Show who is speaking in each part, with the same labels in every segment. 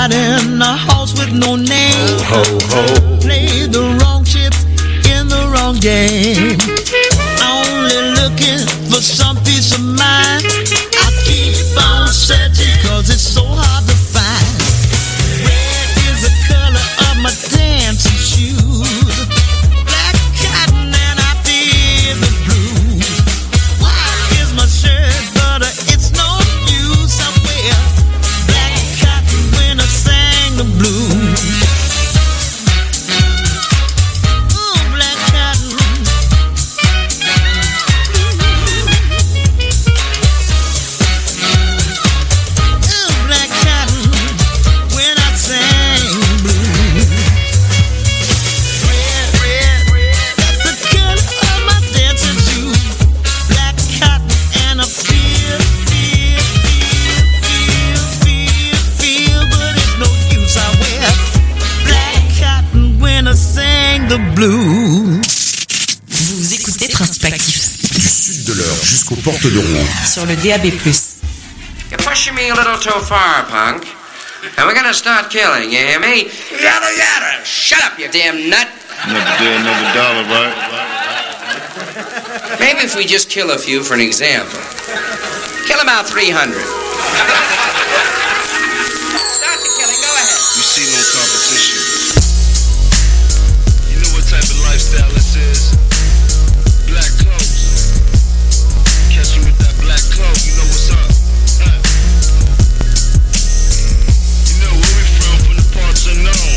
Speaker 1: ride in a horse with no name.
Speaker 2: Ho, ho, ho.
Speaker 1: Play the wrong chips in the wrong game. Only looking for some peace of mind. I keep on searching 'cause it's so hard to find. Red is the color of my dancing shoes. Black cotton and I feel the blues. White is my shirt, but it's no use. I wear black cotton when I sang the blues. Black cotton. Black cotton when I sang the blues. Red, that's the color of my dancing shoes. Black cotton and I feel, but it's no use. I wear black cotton when I sang the blues.
Speaker 3: Vous écoutez Principe Actif
Speaker 2: Du sud de l'heure jusqu'aux portes de Rouen.
Speaker 3: sur le DAB+.
Speaker 4: You're pushing me a little too far, punk. And we're gonna start killing, you hear me? Yada yada! Shut up, you damn nut!
Speaker 5: Never did another dollar, right?
Speaker 4: Maybe if we just kill a few for an example. Kill about 300. Start the killing, go ahead.
Speaker 5: You see no competition. You know what type of lifestyle this is? Black clothes. Catch you with that black coat, you know what's up. You know where we from the parts unknown.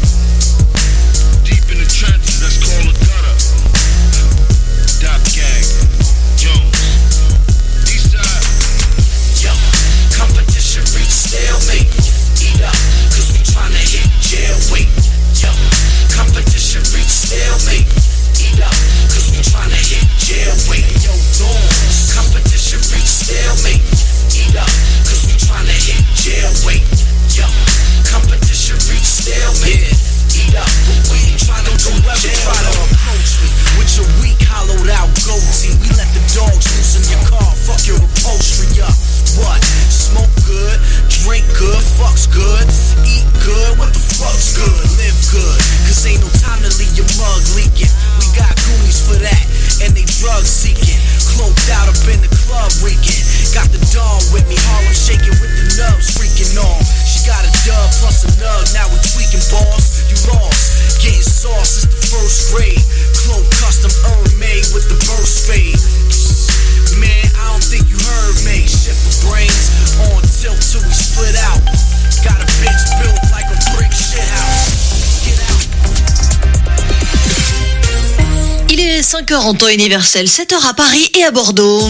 Speaker 5: Deep in the trenches, that's called a gutter. Dop gang, Jones. Eastside.
Speaker 6: Yo, competition reach stalemate. Eat up, 'cause we tryna hit jail weight. Yo, competition reach stalemate. Eat up, 'cause we tryna hit jail weight. Yo, dogs, competition reach stalemate. Eat up, 'cause we tryna hit jail weight. Yo, competition reach stalemate. Eat up, but we ain't tryna go jail. Try to approach me with your weak, hollowed out goatee. We let the dogs loose in your car. Fuck your upholstery up. What? Smoke good, drink good, fuck's good, eat good. What the fuck's good? Live good. 'Cause ain't no time to leave your mug leaking. We got goonies for that, and they drug seeking. Cloaked out up in the club reeking. Got the dawn with me, Harlem shaking with the nubs freaking on. She got a dub plus a nug, now we tweaking boss. You lost, getting sauce is the first grade. Cloak custom made with the burst fade. Man, I don't think you heard me. Shit for brains on tilt till we split out. Got a bitch built like a brick shit house. Get out.
Speaker 7: Il est 5h en temps universel, 7h à Paris et à Bordeaux.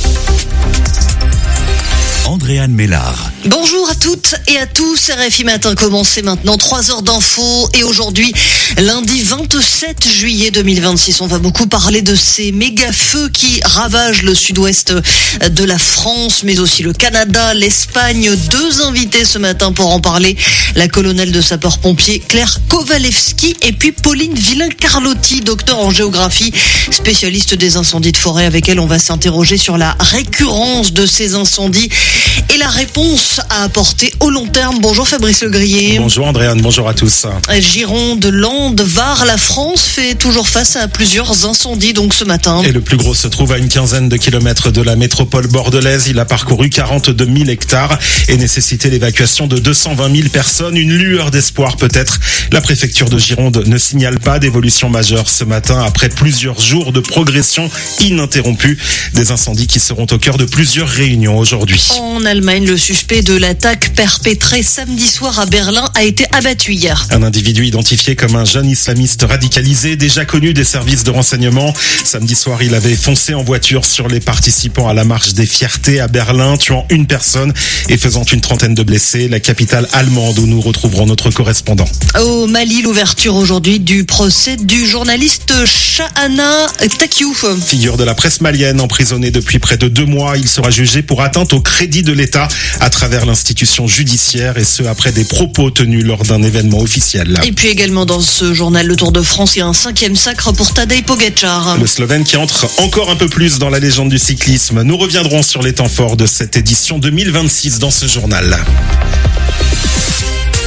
Speaker 2: Andréane Mélard.
Speaker 7: Bonjour à toutes et à tous, RFI Matin commence maintenant, 3 heures d'infos et aujourd'hui, lundi 27 juillet 2026, on va beaucoup parler de ces méga feux qui ravagent le sud-ouest de la France, mais aussi le Canada, l'Espagne. 2 invités ce matin pour en parler, la colonelle de sapeurs-pompiers Claire Kowalewski et puis Pauline Villain-Carlotti, docteur en géographie, spécialiste des incendies de forêt. Avec elle, on va s'interroger sur la récurrence de ces incendies et la réponse à apporter au long terme. Bonjour Fabrice Legrier.
Speaker 8: Bonjour Andréane, bonjour à tous.
Speaker 7: Gironde, Landes, Var, la France fait toujours face à plusieurs incendies donc ce matin.
Speaker 8: Et le plus gros se trouve à une quinzaine de kilomètres de la métropole bordelaise. Il a parcouru 42 000 hectares et nécessité l'évacuation de 220 000 personnes. Une lueur d'espoir peut-être. La préfecture de Gironde ne signale pas d'évolution majeure ce matin après plusieurs jours de progression ininterrompue. Des incendies qui seront au cœur de plusieurs réunions aujourd'hui.
Speaker 7: En Allemagne, le suspect de l'attaque perpétrée samedi soir à Berlin a été abattu hier.
Speaker 8: Un individu identifié comme un jeune islamiste radicalisé, déjà connu des services de renseignement. Samedi soir, il avait foncé en voiture sur les participants à la marche des fiertés à Berlin, tuant une personne et faisant une trentaine de blessés. La capitale allemande où nous retrouverons notre correspondant.
Speaker 7: Au Mali, l'ouverture aujourd'hui du procès du journaliste Chahana Takiou.
Speaker 8: Figure de la presse malienne, emprisonné depuis près de 2 mois. Il sera jugé pour atteinte au crédit de l'État à travers l'institution judiciaire et ce après des propos tenus lors d'un événement officiel.
Speaker 7: Et puis également dans ce journal Le Tour de France, il y a un 5e sacre pour Tadej Pogačar.
Speaker 8: Le Slovène qui entre encore un peu plus dans la légende du cyclisme. Nous reviendrons sur les temps forts de cette édition 2026 dans ce journal.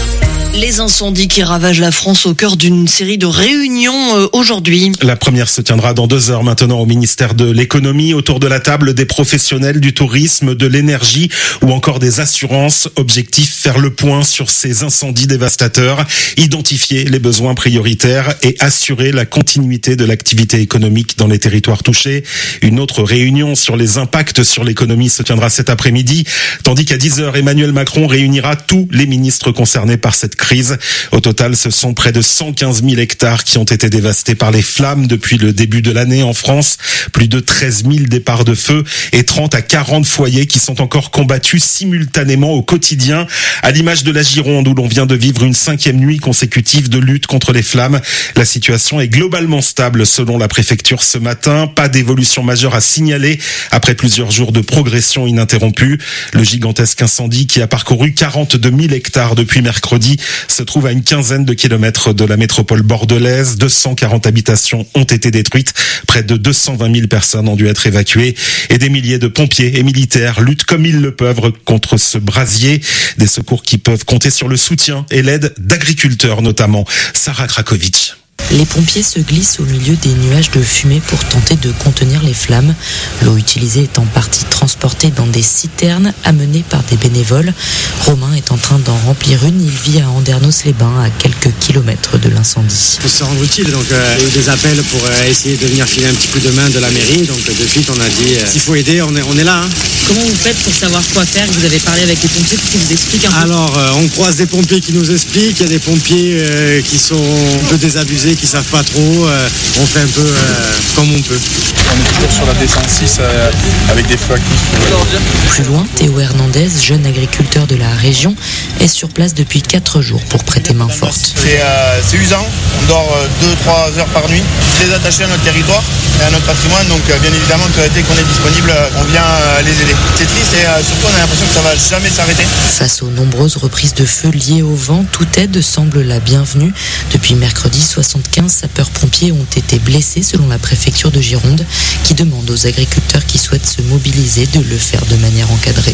Speaker 7: Les incendies qui ravagent la France au cœur d'une série de réunions aujourd'hui.
Speaker 8: La première se tiendra dans 2 heures maintenant au ministère de l'économie. Autour de la table, des professionnels du tourisme, de l'énergie ou encore des assurances. Objectif, faire le point sur ces incendies dévastateurs, identifier les besoins prioritaires et assurer la continuité de l'activité économique dans les territoires touchés. Une autre réunion sur les impacts sur l'économie se tiendra cet après-midi, tandis qu'à 10 heures, Emmanuel Macron réunira tous les ministres concernés par cette crise. Au total, ce sont près de 115 000 hectares qui ont été dévastés par les flammes depuis le début de l'année en France. Plus de 13 000 départs de feu et 30 à 40 foyers qui sont encore combattus simultanément au quotidien. À l'image de la Gironde où l'on vient de vivre une 5e nuit consécutive de lutte contre les flammes. La situation est globalement stable selon la préfecture ce matin. Pas d'évolution majeure à signaler après plusieurs jours de progression ininterrompue. Le gigantesque incendie qui a parcouru 42 000 hectares depuis mercredi se trouve à une quinzaine de kilomètres de la métropole bordelaise. 240 habitations ont été détruites. Près de 220 000 personnes ont dû être évacuées et des milliers de pompiers et militaires luttent comme ils le peuvent contre ce brasier. Des secours qui peuvent compter sur le soutien et l'aide d'agriculteurs notamment. Sarah Krakovic.
Speaker 9: Les pompiers se glissent au milieu des nuages de fumée pour tenter de contenir les flammes. L'eau utilisée est en partie transportée dans des citernes amenées par des bénévoles. Romain est en train d'en remplir une. Il vit à Andernos-les-Bains, à quelques kilomètres de l'incendie.
Speaker 10: Il faut se rendre utile, donc il y a eu des appels pour essayer de venir filer un petit coup de main de la mairie. Donc de suite on a dit s'il faut aider, on est là. Hein.
Speaker 3: Comment vous faites pour savoir quoi faire? Vous avez parlé avec les pompiers pour qu'ils vous expliquent un peu?
Speaker 10: Alors on croise des pompiers qui nous expliquent, il y a des pompiers qui sont un peu désabusés, qui savent pas trop, on fait un peu comme on peut.
Speaker 11: On est toujours sur la D106 avec des feux actifs.
Speaker 9: Plus loin, Théo Hernandez, jeune agriculteur de la région, est sur place depuis 4 jours pour prêter main forte.
Speaker 11: C'est usant, on dort 2-3 heures par nuit, très attaché à notre territoire et à notre patrimoine, donc bien évidemment que dès qu'on est disponible, on vient les aider. C'est triste et surtout on a l'impression que ça va jamais s'arrêter.
Speaker 9: Face aux nombreuses reprises de feu liées au vent, toute aide semble la bienvenue. Depuis mercredi, 75 sapeurs-pompiers ont été blessés selon la préfecture de Gironde, qui demande aux agriculteurs qui souhaitent se mobiliser de le faire de manière encadrée.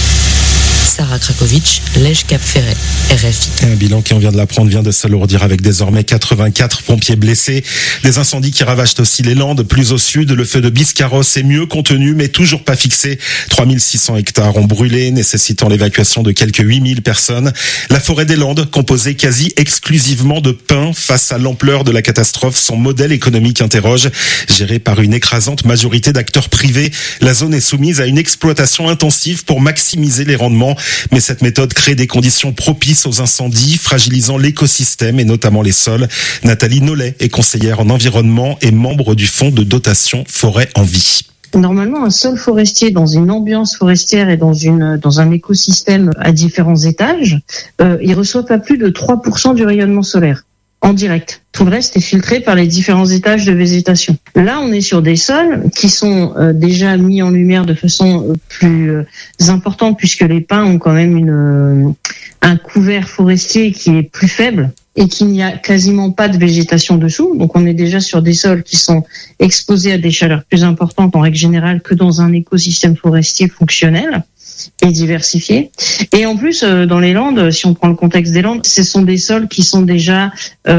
Speaker 9: Sarah Krakovic, Lège-Cap-Ferret, RFI.
Speaker 8: Un bilan qui, on vient de l'apprendre, vient de s'alourdir avec désormais 84 pompiers blessés. Des incendies qui ravagent aussi les Landes. Plus au sud, le feu de Biscarrosse est mieux contenu, mais toujours pas fixé. 3600 hectares ont brûlé, nécessitant l'évacuation de quelques 8000 personnes. La forêt des Landes, composée quasi exclusivement de pins, face à l'ampleur de la catastrophe, son modèle économique interroge. Géré par une écrasante majorité d'acteurs privés, la zone est soumise à une exploitation intensive pour maximiser les rendements. Mais cette méthode crée des conditions propices aux incendies, fragilisant l'écosystème et notamment les sols. Nathalie Nollet est conseillère en environnement et membre du fonds de dotation Forêt en Vie.
Speaker 12: Normalement, un sol forestier dans une ambiance forestière et dans un écosystème à différents étages, il reçoit pas plus de 3% du rayonnement solaire en direct. Tout le reste est filtré par les différents étages de végétation. Là, on est sur des sols qui sont déjà mis en lumière de façon plus importante, puisque les pins ont quand même un couvert forestier qui est plus faible et qu'il n'y a quasiment pas de végétation dessous. Donc on est déjà sur des sols qui sont exposés à des chaleurs plus importantes en règle générale que dans un écosystème forestier fonctionnel et diversifié. Et en plus, dans les Landes, si on prend le contexte des Landes, ce sont des sols qui sont déjà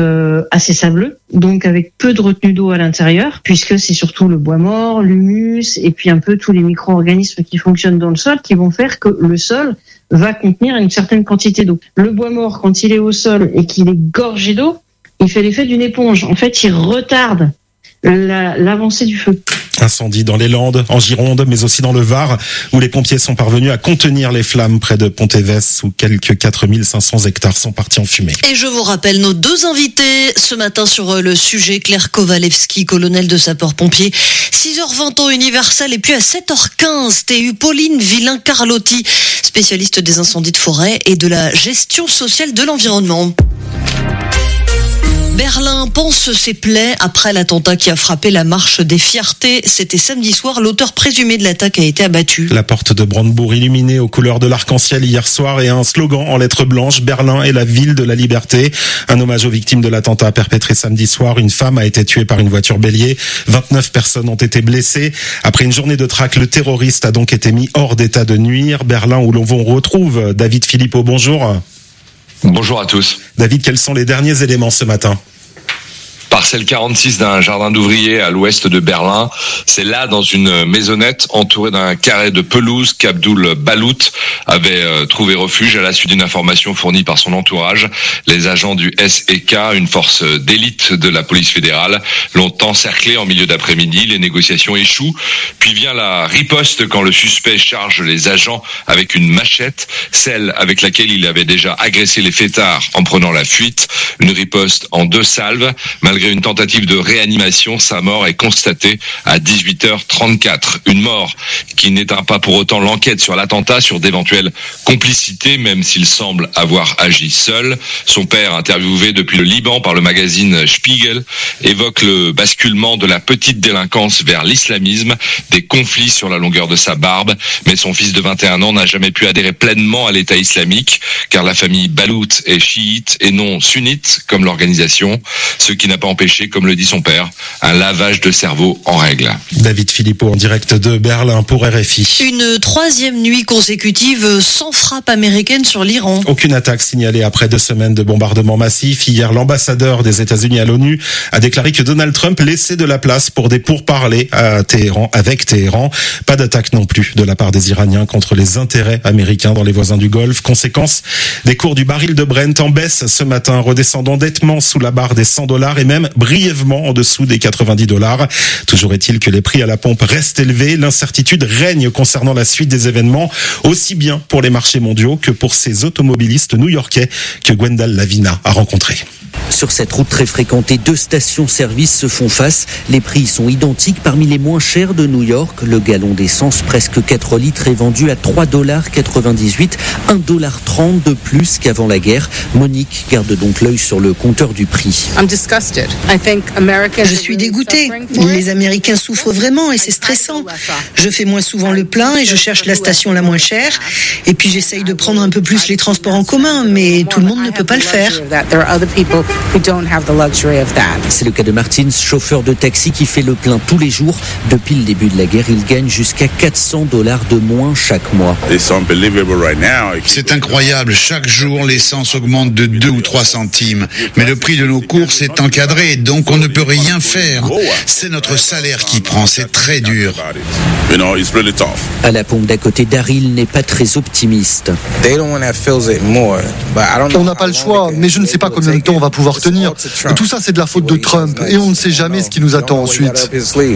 Speaker 12: assez sableux, donc avec peu de retenue d'eau à l'intérieur, puisque c'est surtout le bois mort, l'humus, et puis un peu tous les micro-organismes qui fonctionnent dans le sol, qui vont faire que le sol va contenir une certaine quantité d'eau. Le bois mort, quand il est au sol et qu'il est gorgé d'eau, il fait l'effet d'une éponge. En fait, il retarde l'avancée du feu.
Speaker 8: Incendie dans les Landes, en Gironde, mais aussi dans le Var, où les pompiers sont parvenus à contenir les flammes près de Pontévès, où quelques 4500 hectares sont partis en fumée.
Speaker 7: Et je vous rappelle nos 2 invités ce matin sur le sujet. Claire Kowalewski, colonel de sapeurs-pompiers, 6h20 temps universel, et puis à 7h15, TU Pauline Villain-Carlotti, spécialiste des incendies de forêt et de la gestion sociale de l'environnement. Berlin panse ses plaies après l'attentat qui a frappé la marche des fiertés. C'était samedi soir. L'auteur présumé de l'attaque a été abattu.
Speaker 8: La porte de Brandebourg illuminée aux couleurs de l'arc-en-ciel hier soir et un slogan en lettres blanches. Berlin est la ville de la liberté. Un hommage aux victimes de l'attentat perpétré samedi soir. Une femme a été tuée par une voiture bélier. 29 personnes ont été blessées. Après une journée de traque, le terroriste a donc été mis hors d'état de nuire. Berlin où l'on retrouve David Philippot. Bonjour.
Speaker 13: Bonjour à tous.
Speaker 8: David, quels sont les derniers éléments ce matin ?
Speaker 13: Parcelle 46 d'un jardin d'ouvriers à l'ouest de Berlin. C'est là, dans une maisonnette entourée d'un carré de pelouse, qu'Abdul Balout avait trouvé refuge à la suite d'une information fournie par son entourage. Les agents du SEK, une force d'élite de la police fédérale, l'ont encerclé en milieu d'après-midi. Les négociations échouent. Puis vient la riposte quand le suspect charge les agents avec une machette, celle avec laquelle il avait déjà agressé les fêtards en prenant la fuite. Une riposte en 2 salves. Malgré une tentative de réanimation, sa mort est constatée à 18h34. Une mort qui n'éteint pas pour autant l'enquête sur l'attentat, sur d'éventuelles complicités, même s'il semble avoir agi seul. Son père, interviewé depuis le Liban par le magazine Spiegel, évoque le basculement de la petite délinquance vers l'islamisme, des conflits sur la longueur de sa barbe. Mais son fils de 21 ans n'a jamais pu adhérer pleinement à l'État islamique, car la famille Balout est chiite et non sunnite, comme l'organisation, ce qui n'a pas empêché, comme le dit son père, un lavage de cerveau en règle.
Speaker 8: David Philippot en direct de Berlin pour RFI.
Speaker 7: Une 3e nuit consécutive sans frappe américaine sur l'Iran.
Speaker 8: Aucune attaque signalée après 2 semaines de bombardements massifs. Hier, l'ambassadeur des États-Unis à l'ONU a déclaré que Donald Trump laissait de la place pour des pourparlers à Téhéran, avec Téhéran. Pas d'attaque non plus de la part des Iraniens contre les intérêts américains dans les voisins du Golfe. Conséquence, des cours du baril de Brent en baisse ce matin, redescendant nettement sous la barre des $100 et même brièvement en dessous des $90. Toujours est-il que les prix à la pompe restent élevés. L'incertitude règne concernant la suite des événements, aussi bien pour les marchés mondiaux que pour ces automobilistes new-yorkais que Gwendal Lavina a rencontrés.
Speaker 14: Sur cette route très fréquentée, 2 stations-service se font face. Les prix sont identiques. Parmi les moins chers de New York, le gallon d'essence, presque 4 litres, est vendu à $3,98, $1,30 de plus qu'avant la guerre. Monique garde donc l'œil sur le compteur du prix.
Speaker 15: Je suis dégoûtée. Les Américains souffrent vraiment et c'est stressant. Je fais moins souvent le plein et je cherche la station la moins chère. Et puis j'essaye de prendre un peu plus les transports en commun, mais tout le monde ne peut pas le faire.
Speaker 14: C'est le cas de Martins, chauffeur de taxi qui fait le plein tous les jours. Depuis le début de la guerre, il gagne jusqu'à $400 de moins chaque mois.
Speaker 16: C'est incroyable. Chaque jour, l'essence augmente de 2 ou 3 centimes. Mais le prix de nos courses est encadré, donc on ne peut rien faire. C'est notre salaire qui prend. C'est très dur.
Speaker 14: À la pompe d'à côté, Daryl n'est pas très optimiste.
Speaker 17: On n'a pas le choix, mais je ne sais pas combien de temps on va pouvoir tenir. Tout ça, c'est de la faute de Trump et on ne sait jamais ce qui nous attend ensuite.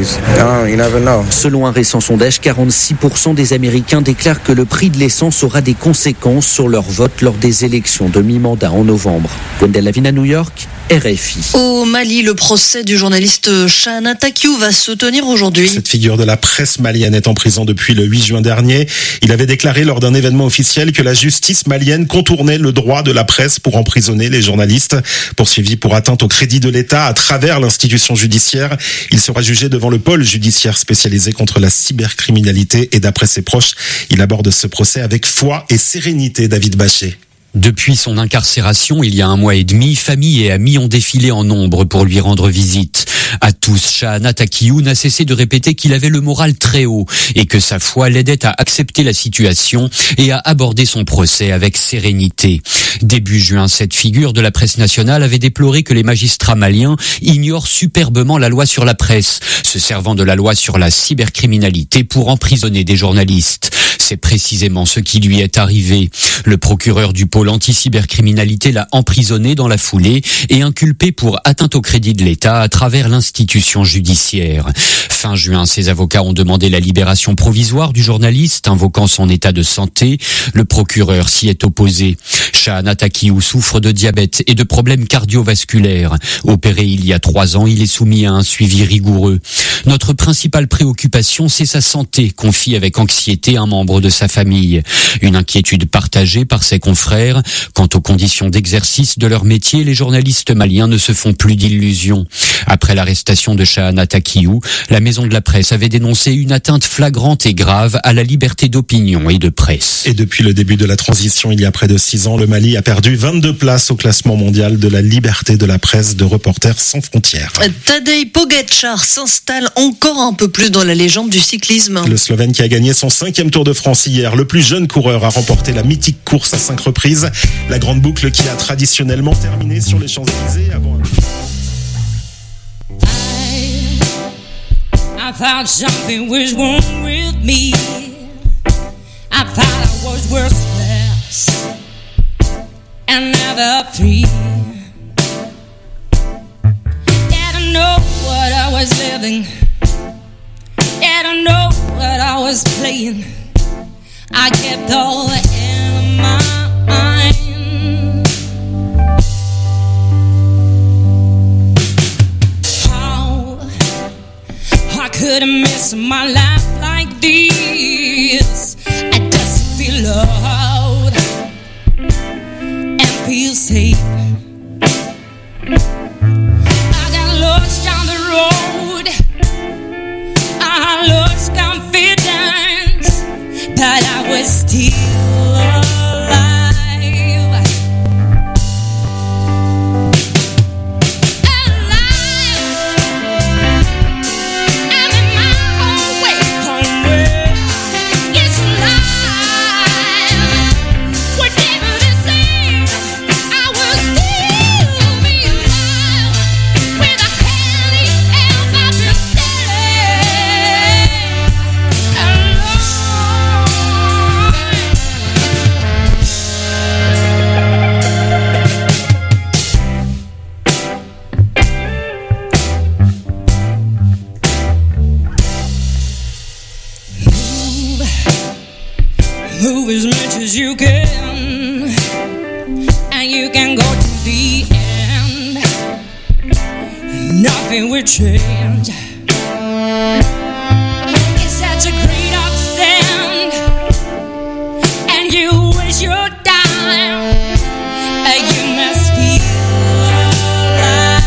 Speaker 14: Selon un récent sondage, 46% des Américains déclarent que le prix de l'essence aura des conséquences sur leur vote lors des élections de mi-mandat en novembre. Gwendal Lavina, New York, RFI.
Speaker 7: Au Mali, le procès du journaliste Chahana Takiou va se tenir aujourd'hui.
Speaker 8: Cette figure de la presse malienne est en prison depuis le 8 juin dernier. Il avait déclaré lors d'un événement officiel que la justice malienne contournait le droit de la presse pour emprisonner les journalistes. Poursuivi pour atteinte au crédit de l'État à travers l'institution judiciaire, il sera jugé devant le pôle judiciaire spécialisé contre la cybercriminalité et d'après ses proches, il aborde ce procès avec foi et sérénité. David Bachet.
Speaker 18: Depuis son incarcération, il y a 1 mois et demi, famille et amis ont défilé en nombre pour lui rendre visite. À tous, Chahana Takiou n'a cessé de répéter qu'il avait le moral très haut et que sa foi l'aidait à accepter la situation et à aborder son procès avec sérénité. Début juin, cette figure de la presse nationale avait déploré que les magistrats maliens ignorent superbement la loi sur la presse, se servant de la loi sur la cybercriminalité pour emprisonner des journalistes. C'est précisément ce qui lui est arrivé. Le procureur du pôle anti-cybercriminalité l'a emprisonné dans la foulée et inculpé pour atteinte au crédit de l'État à travers l'institution judiciaire. Fin juin, ses avocats ont demandé la libération provisoire du journaliste, invoquant son état de santé. Le procureur s'y est opposé. Chahana Takiou souffre de diabète et de problèmes cardiovasculaires. Opéré il y a 3 ans, il est soumis à un suivi rigoureux. Notre principale préoccupation, c'est sa santé, confie avec anxiété un membre de sa famille. Une inquiétude partagée par ses confrères. Quant aux conditions d'exercice de leur métier, les journalistes maliens ne se font plus d'illusions. Après l'arrestation de Chahana Takiou, la Maison de la Presse avait dénoncé une atteinte flagrante et grave à la liberté d'opinion et de presse.
Speaker 8: Et depuis le début de la transition, il y a près de 6 ans, le Mali a perdu 22 places au classement mondial de la liberté de la presse de Reporters sans frontières.
Speaker 7: Tadej Pogačar s'installe encore un peu plus dans la légende du cyclisme.
Speaker 8: Le Slovène qui a gagné son 5e Tour de France France hier. Le plus jeune coureur a remporté la mythique course à 5 reprises. La grande boucle qui a traditionnellement terminé sur les Champs-Élysées avant...
Speaker 19: I thought something was wrong with me. I thought I was worthless and never free. Didn't know what I was living. Didn't know what I was playing. I kept all in my mind. I couldn't miss my life like this. I just feel loved and feel safe. I got lost on the road. I lost confidence, but I was still alive. Move as much as you can, and you can go to the end. Nothing will change. It's such a great upstand, and you waste your time, but you must feel alive.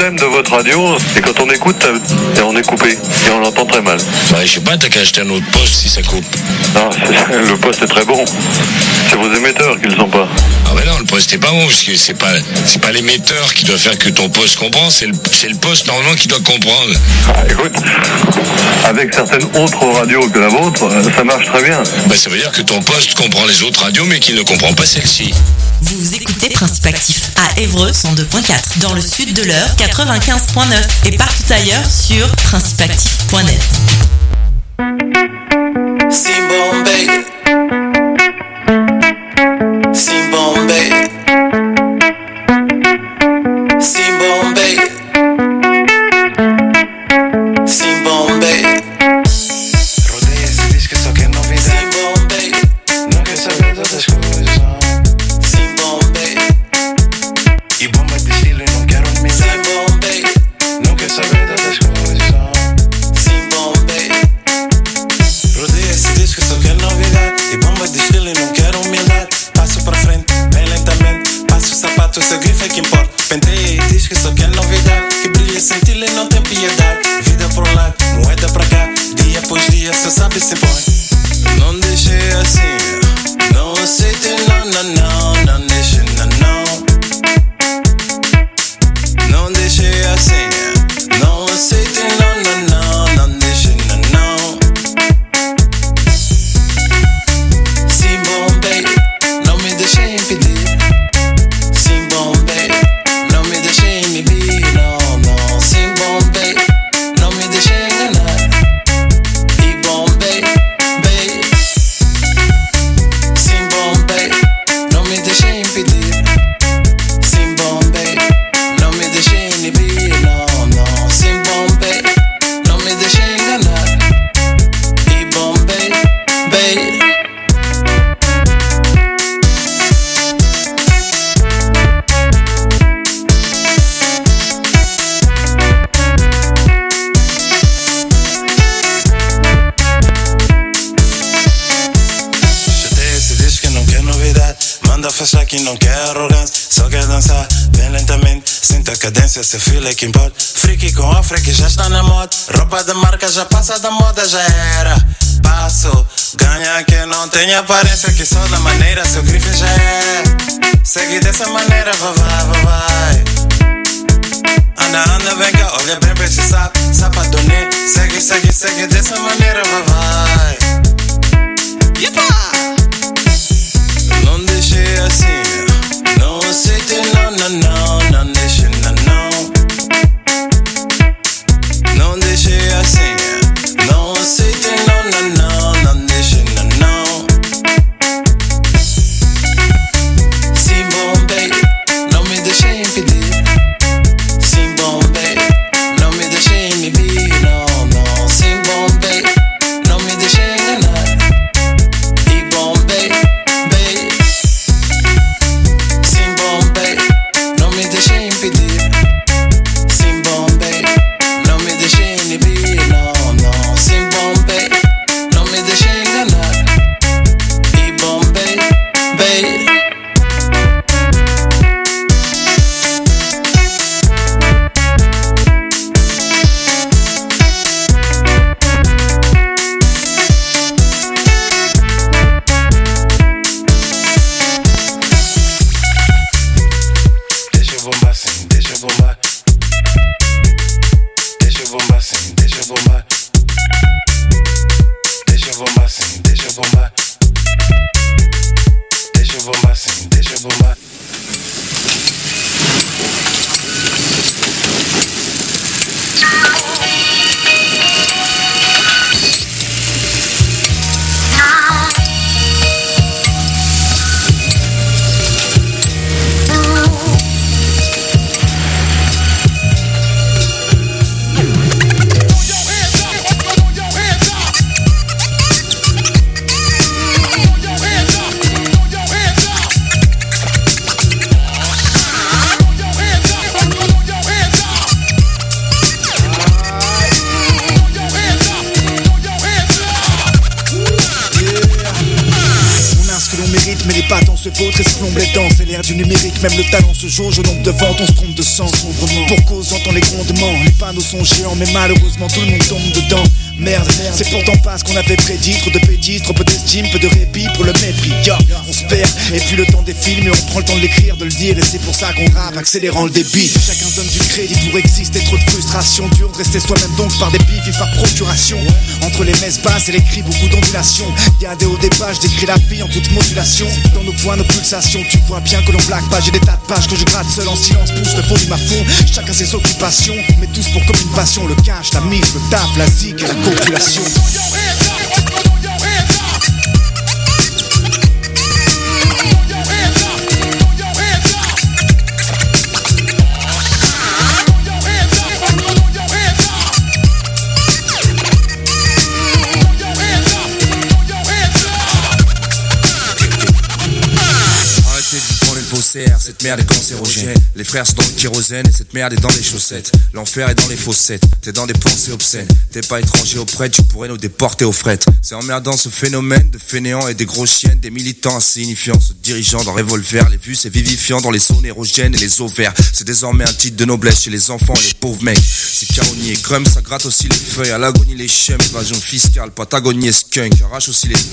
Speaker 20: problème de votre radio, c'est quand on écoute, et on est coupé, et on l'entend très mal.
Speaker 21: Ouais, je sais pas, t'as qu'à acheter un autre poste si ça coupe.
Speaker 20: Non, le poste est très bon. C'est vos émetteurs qui le sont pas.
Speaker 21: Ah ouais non, le poste est pas bon, parce que c'est pas l'émetteur qui doit faire que ton poste comprend, c'est le poste normalement qui doit comprendre.
Speaker 20: Ah, écoute, avec certaines autres radios que la vôtre, ça marche très bien.
Speaker 21: Bah ça veut dire que ton poste comprend les autres radios, mais qu'il ne comprend pas celle-ci.
Speaker 22: Vous écoutez Principe Actif à Évreux 102.4, dans le sud de l'Eure 95.9 et partout ailleurs sur principeactif.net.
Speaker 6: Sim Bombay, Sim Bombay, Sim Bombay, Sim Bombay. Rodeia esse disco só quer novidade. Sim Bombay, não quer saber de outras coisas. Sim Bombay, e bomba de estilo e não quero humilhar. Sim Bombay, não quer saber de outras coisas. Sim Bombay, rodeia esse disco só quer novidade. E bomba de estilo e não quero humildade. Passo pra frente, bem lentamente. Passo o sapato, essa grife é que importa. Penteia e diz que só quer novidade. Que brilha sem tila e não tem piedade. Vida pro lado, moeda pra cá. Dia após dia, só sabe se põe. Não deixei assim, não aceite, não, não, não. Não deixe, não, não. Não deixei assim, não aceite, não, não, não. Não deixe, não, não. Sim Bombay, não me deixei impedir. Sim Bombay, não me deixei inibir. Não, não. Sim Bombay, não me deixei enganar. E Bombay, Bay. Sim Bombay, não me deixei impedir. Sim Bombay, não me deixei inibir. Não, não. Sim Bombay, não me deixei enganar. E Bombay, Bay. Chutei esse disco que não quer novidade. Manda fechar que não quer arrogância. Só quer dançar bem lentamente. Sinta a cadência, seu filho é que importa. Freaky com afro que já está na moda. Roupa de marca já passa da moda, já era. Passo, ganha que não tem aparência. Que só da maneira, seu grife já é. Segue dessa maneira, vai. Anda, vem cá, olha bem pra esse sapo. Sapadone, segue dessa maneira, vai. Yepa! Não deixei assim, não aceite, não, não, não. Não deixe, não, não. Não deixei assim, não aceite, não, não, não. Não deixe, não, não. Sim Bombay, não me deixei impedir. Sim Bombay, não me deixei inibir. Não, não. Sim Bombay, não me deixei enganar. E Bombay, Bay. Sim Bombay, não me deixei impedir. Sim Bombay, não me deixei inibir. Não, não. Sim Bombay, não me deixei enganar. E Bombay, Bay. Deixa eu bombar sim, deixa eu bombar. Deixa eu bombar sim, deixa eu bombar. Deixa eu bombar sim, deixa eu bombar. Deixa eu bombar sim, deixa eu bombar.
Speaker 1: mais les bâtons se vautrent et se plombent les dents. C'est l'ère du numérique, même le talent se jauge au nombre de ventes, on se trompe de sens. Pour cause, j'entends les grondements, les panneaux sont géants, mais malheureusement tout le monde tombe dedans. Merde, c'est pourtant pas ce qu'on avait prédit. Trop de pédis, trop peu d'estime, peu de répit pour le mépris. On se perd, et puis le temps défile, mais on prend le temps de l'écrire, de le dire, et c'est pour ça qu'on rappe, accélérant le débit. Chacun donne du crédit pour exister, trop de frustration. Dur de rester soi-même donc par des bifs et par procuration. Entre les messes basses et les cris, beaucoup d'ondulations. Y'a des hauts des pages, j'écris la vie en toute modulation. Dans nos points, nos pulsations, tu vois bien que l'on blague pas. J'ai des tas de pages que je gratte seul en silence, pousse le volume à fond. Chacun ses occupations, mais tous pour comme une passion. Le cash, la mise, le taf, la zig et la population.
Speaker 4: Cette merde est cancérogène. Les frères sont dans le kérosène et cette merde est dans les chaussettes. L'enfer est dans les fossettes. T'es dans des pensées obscènes. T'es pas étranger auprès, tu pourrais nous déporter aux frettes. C'est emmerdant ce phénomène de fainéants et des grosses chiennes, des militants insignifiants se dirigeant dans revolver. Les vues c'est vivifiant dans les zones érogènes et les ovaires. C'est désormais un titre de noblesse chez les enfants et les pauvres mecs. C'est caronnier, crème, ça gratte aussi les feuilles. À l'agonie les chums, évasion fiscale, patagonie et skunk. Arrache aussi les